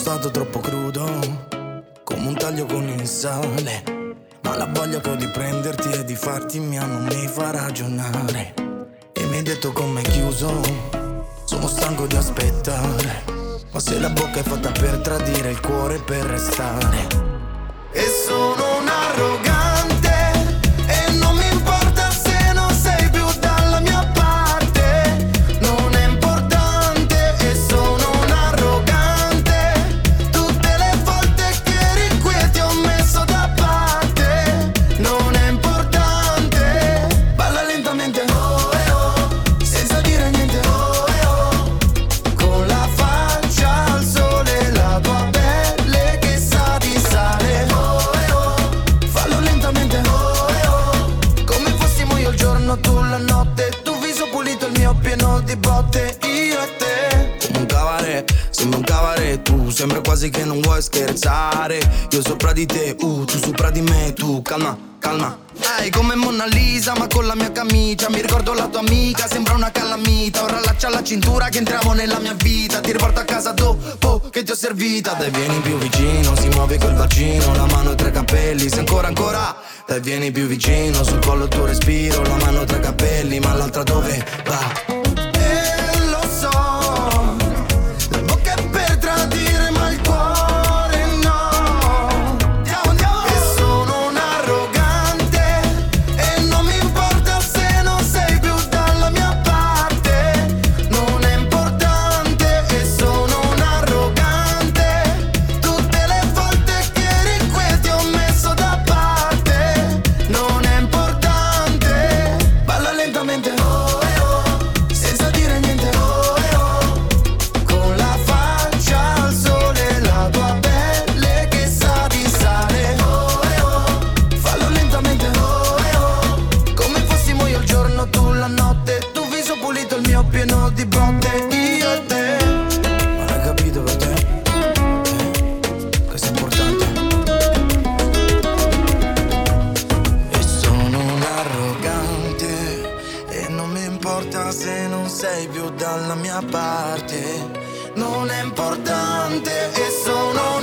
stato troppo crudo, come un taglio con il sale, ma la voglia che ho di prenderti e di farti mia non mi fa ragionare. E mi hai detto come chiuso, sono stanco di aspettare, ma se la bocca è fatta per tradire, il cuore per restare. E sono un arrogante e non mi importa se non sei più dalla mia parte, non è importante. E sono un arrogante, tutte le volte che eri qui e ti ho messo da parte, non è importante. Balla lentamente, oh eh oh, senza dire niente, oh eh oh, con la faccia al sole, la tua pelle che sa di sale, oh eh oh, fallo lentamente, oh eh oh, come fossimo io il giorno, tu la notte, tu viso pulito, il mio pieno di botte, io e te. Come un cabaret, sembra un cabaret, tu sembra quasi che non vuoi scherzare. Io sopra di te, tu sopra di me, tu calma, calma. Ehi, come Mona Lisa, ma con la mia camicia. Mi ricordo la tua amica, sembra una calamita. Ora allaccia alla cintura che entriamo nella mia vita. Ti riporto a casa dopo che ti ho servita. Dai, vieni più vicino, si muove col bacino, la mano tra i capelli. Se ancora, ancora, dai, vieni più vicino, sul collo il tuo respiro, la mano tra i capelli, ma l'altra dove va? E lo so, la bocca è per tradire, ma il cuore no. Andiamo, andiamo. E sono un arrogante e non mi importa se non sei più dalla mia parte, non è importante. E sono un arrogante, tutte le volte che eri qui e ti ho messo da parte, non è importante. Balla lentamente, oh eh oh, senza dire niente, oh eh oh, con la faccia al sole, la tua pelle che sa di sale, oh eh oh, fallo lentamente, oh eh oh, come fossimo io il giorno, tu la notte, tu viso pulito, il mio pieno di botte, io e te. Ma l'hai capito per te? Questo è importante. E sono un arrogante e non mi importa se non sei più dalla mia parte, non è importante. E sono